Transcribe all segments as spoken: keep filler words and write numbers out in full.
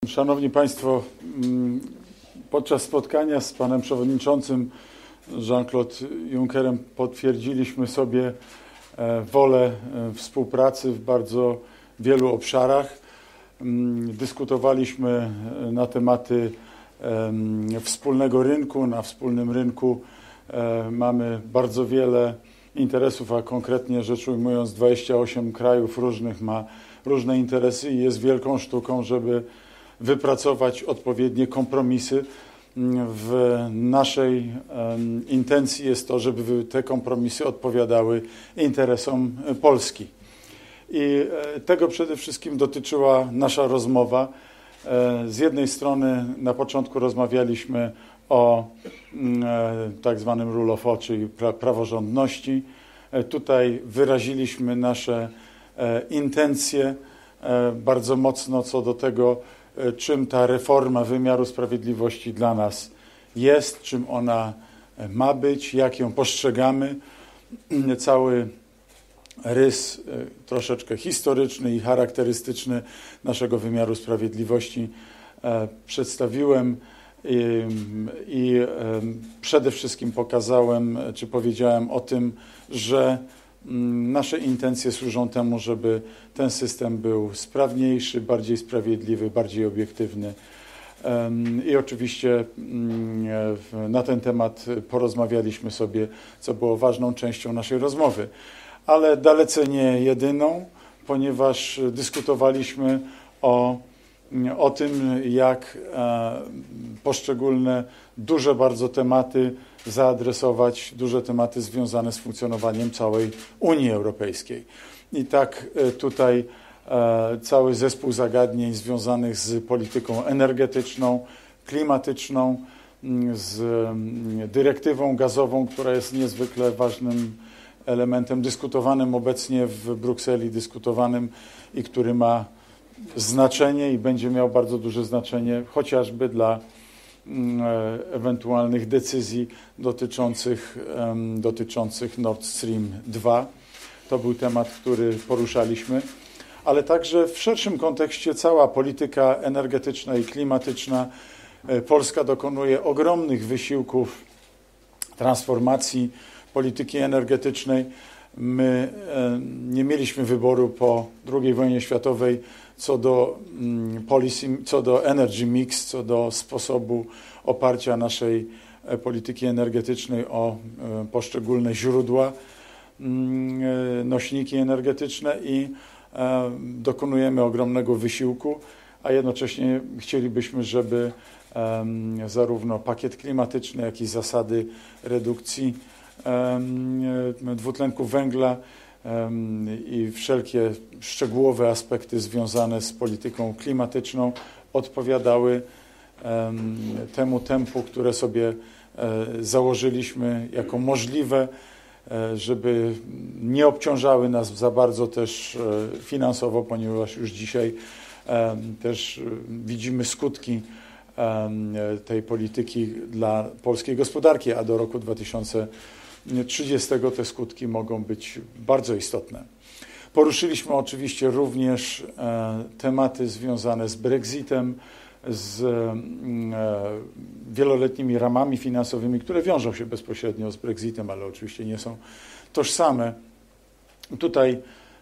Szanowni Państwo, podczas spotkania z panem przewodniczącym Jean-Claude Junckerem potwierdziliśmy sobie wolę współpracy w bardzo wielu obszarach. Dyskutowaliśmy na tematy wspólnego rynku. Na wspólnym rynku mamy bardzo wiele interesów, a konkretnie rzecz ujmując dwadzieścia osiem krajów różnych ma różne interesy i jest wielką sztuką, żeby wypracować odpowiednie kompromisy. W naszej um, intencji jest to, żeby te kompromisy odpowiadały interesom Polski. I e, tego przede wszystkim dotyczyła nasza rozmowa. E, z jednej strony na początku rozmawialiśmy o e, tak zwanym rule of law, czyli pra, praworządności. E, tutaj wyraziliśmy nasze e, intencje e, bardzo mocno co do tego, czym ta reforma wymiaru sprawiedliwości dla nas jest, czym ona ma być, jak ją postrzegamy. Cały rys troszeczkę historyczny i charakterystyczny naszego wymiaru sprawiedliwości przedstawiłem i, i przede wszystkim pokazałem, czy powiedziałem o tym, że nasze intencje służą temu, żeby ten system był sprawniejszy, bardziej sprawiedliwy, bardziej obiektywny. I oczywiście na ten temat porozmawialiśmy sobie, co było ważną częścią naszej rozmowy. Ale dalece nie jedyną, ponieważ dyskutowaliśmy o, o tym, jak poszczególne duże bardzo tematy zaadresować, duże tematy związane z funkcjonowaniem całej Unii Europejskiej. I tak tutaj e, cały zespół zagadnień związanych z polityką energetyczną, klimatyczną, z dyrektywą gazową, która jest niezwykle ważnym elementem dyskutowanym obecnie w Brukseli, dyskutowanym i który ma znaczenie i będzie miał bardzo duże znaczenie chociażby dla ewentualnych decyzji dotyczących, dotyczących Nord Stream dwa. To był temat, który poruszaliśmy, ale także w szerszym kontekście cała polityka energetyczna i klimatyczna. Polska dokonuje ogromnych wysiłków transformacji polityki energetycznej. My nie mieliśmy wyboru po drugiej wojnie światowej co do policy, co do energy mix, co do sposobu oparcia naszej polityki energetycznej o poszczególne źródła, nośniki energetyczne i dokonujemy ogromnego wysiłku, a jednocześnie chcielibyśmy, żeby zarówno pakiet klimatyczny, jak i zasady redukcji dwutlenku węgla i wszelkie szczegółowe aspekty związane z polityką klimatyczną odpowiadały temu tempu, które sobie założyliśmy jako możliwe, żeby nie obciążały nas za bardzo też finansowo, ponieważ już dzisiaj też widzimy skutki tej polityki dla polskiej gospodarki, a do roku dwa tysiące trzydziestego te skutki mogą być bardzo istotne. Poruszyliśmy oczywiście również tematy związane z Brexitem, z wieloletnimi ramami finansowymi, które wiążą się bezpośrednio z Brexitem, ale oczywiście nie są tożsame. Tutaj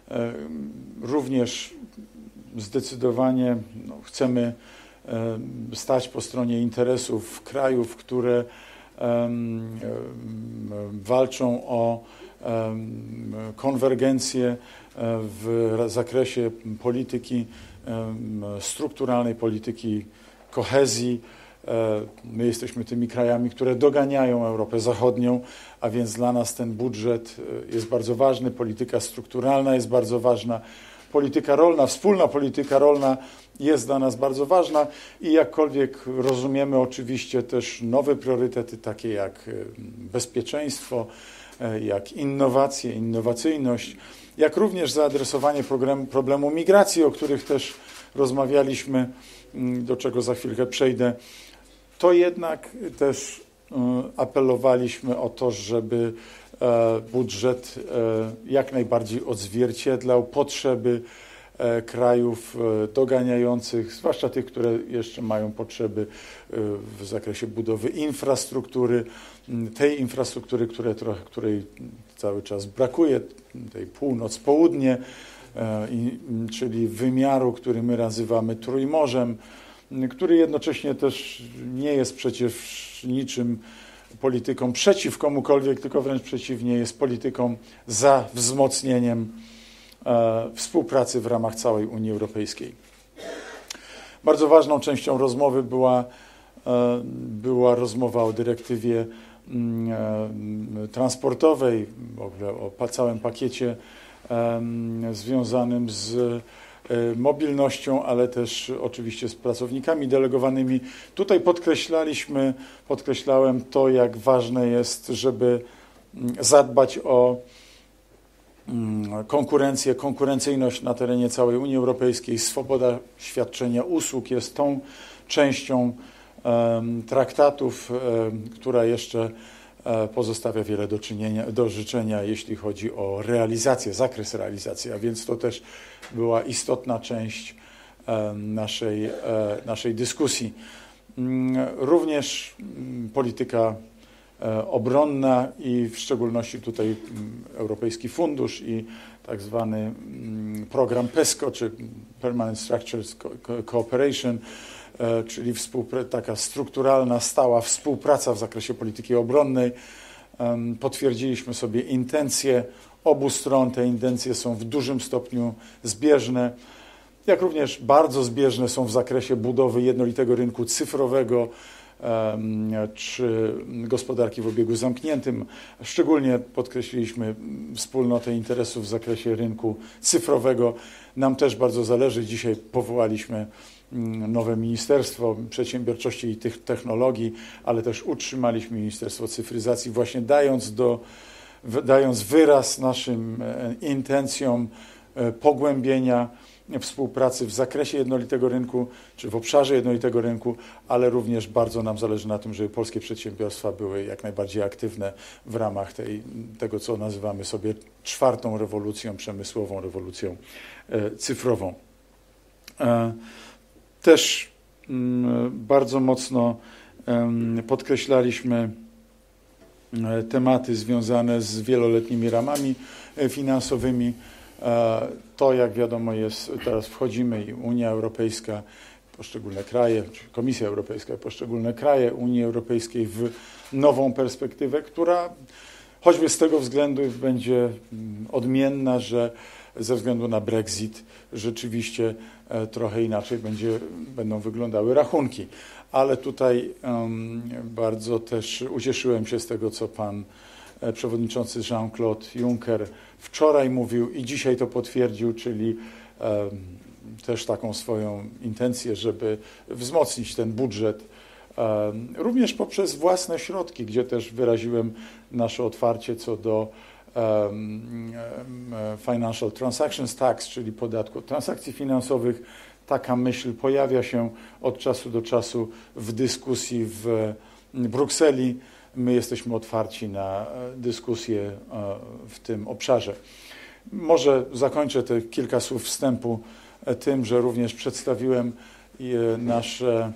również zdecydowanie no, chcemy stać po stronie interesów krajów, które walczą o konwergencję w zakresie polityki strukturalnej, polityki kohezji. My jesteśmy tymi krajami, które doganiają Europę Zachodnią, a więc dla nas ten budżet jest bardzo ważny, polityka strukturalna jest bardzo ważna, polityka rolna, wspólna polityka rolna jest dla nas bardzo ważna i jakkolwiek rozumiemy oczywiście też nowe priorytety, takie jak bezpieczeństwo, jak innowacje, innowacyjność, jak również zaadresowanie problemu, problemu migracji, o których też rozmawialiśmy, do czego za chwilkę przejdę, to jednak też apelowaliśmy o to, żeby budżet jak najbardziej odzwierciedlał potrzeby krajów doganiających, zwłaszcza tych, które jeszcze mają potrzeby w zakresie budowy infrastruktury, tej infrastruktury, które trochę, której cały czas brakuje, tej północ-południe, czyli wymiaru, który my nazywamy Trójmorzem, który jednocześnie też nie jest przecież niczym polityką przeciw komukolwiek, tylko wręcz przeciwnie, jest polityką za wzmocnieniem e, współpracy w ramach całej Unii Europejskiej. Bardzo ważną częścią rozmowy była, e, była rozmowa o dyrektywie e, transportowej, w ogóle o całym pakiecie e, związanym z mobilnością, ale też oczywiście z pracownikami delegowanymi. Tutaj podkreślaliśmy, podkreślałem to, jak ważne jest, żeby zadbać o konkurencję, konkurencyjność na terenie całej Unii Europejskiej. Swoboda świadczenia usług jest tą częścią um, traktatów, um, która jeszcze um, pozostawia wiele do, czynienia, do życzenia, jeśli chodzi o realizację, zakres realizacji, a więc to też była istotna część um, naszej, um, naszej dyskusji. Um, również um, polityka obronna i w szczególności tutaj Europejski Fundusz i tak zwany program PESCO, czy Permanent Structured Cooperation, czyli taka strukturalna, stała współpraca w zakresie polityki obronnej. Potwierdziliśmy sobie intencje obu stron. Te intencje są w dużym stopniu zbieżne, jak również bardzo zbieżne są w zakresie budowy jednolitego rynku cyfrowego, czy gospodarki w obiegu zamkniętym. Szczególnie podkreśliliśmy wspólnotę interesów w zakresie rynku cyfrowego. Nam też bardzo zależy. Dzisiaj powołaliśmy nowe Ministerstwo Przedsiębiorczości i tych technologii, ale też utrzymaliśmy Ministerstwo Cyfryzacji, właśnie dając, do, dając wyraz naszym intencjom pogłębienia współpracy w zakresie jednolitego rynku, czy w obszarze jednolitego rynku, ale również bardzo nam zależy na tym, żeby polskie przedsiębiorstwa były jak najbardziej aktywne w ramach tej, tego, co nazywamy sobie czwartą rewolucją przemysłową, rewolucją e, cyfrową. E, też m, bardzo mocno e, podkreślaliśmy e, tematy związane z wieloletnimi ramami e, finansowymi. To, jak wiadomo, jest, teraz wchodzimy i Unia Europejska, poszczególne kraje, czy Komisja Europejska, poszczególne kraje Unii Europejskiej w nową perspektywę, która choćby z tego względu będzie odmienna, że ze względu na Brexit rzeczywiście trochę inaczej będzie, będą wyglądały rachunki. Ale tutaj um, bardzo też ucieszyłem się z tego, co pan przewodniczący Jean-Claude Juncker wczoraj mówił i dzisiaj to potwierdził, czyli um, też taką swoją intencję, żeby wzmocnić ten budżet, um, również poprzez własne środki, gdzie też wyraziłem nasze otwarcie co do um, Financial Transactions Tax, czyli podatku od transakcji finansowych. Taka myśl pojawia się od czasu do czasu w dyskusji w Brukseli. My jesteśmy otwarci na dyskusję w tym obszarze. Może zakończę te kilka słów wstępu tym, że również przedstawiłem nasze,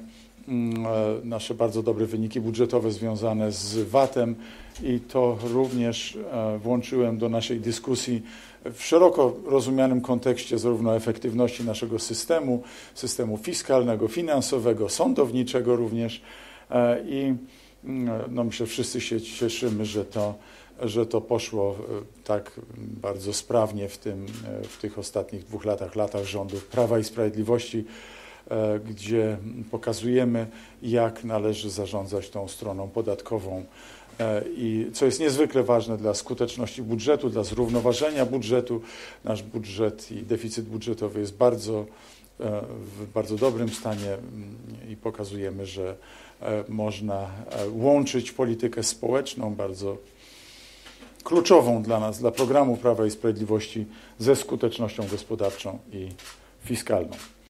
nasze bardzo dobre wyniki budżetowe związane z vatem i to również włączyłem do naszej dyskusji w szeroko rozumianym kontekście zarówno efektywności naszego systemu, systemu fiskalnego, finansowego, sądowniczego również i no myślę, wszyscy się cieszymy, że to, że to poszło tak bardzo sprawnie w, tym, w tych ostatnich dwóch latach, latach rządów Prawa i Sprawiedliwości, gdzie pokazujemy, jak należy zarządzać tą stroną podatkową. I co jest niezwykle ważne dla skuteczności budżetu, dla zrównoważenia budżetu. Nasz budżet i deficyt budżetowy jest bardzo, w bardzo dobrym stanie i pokazujemy, że można łączyć politykę społeczną, bardzo kluczową dla nas, dla programu Prawa i Sprawiedliwości, ze skutecznością gospodarczą i fiskalną.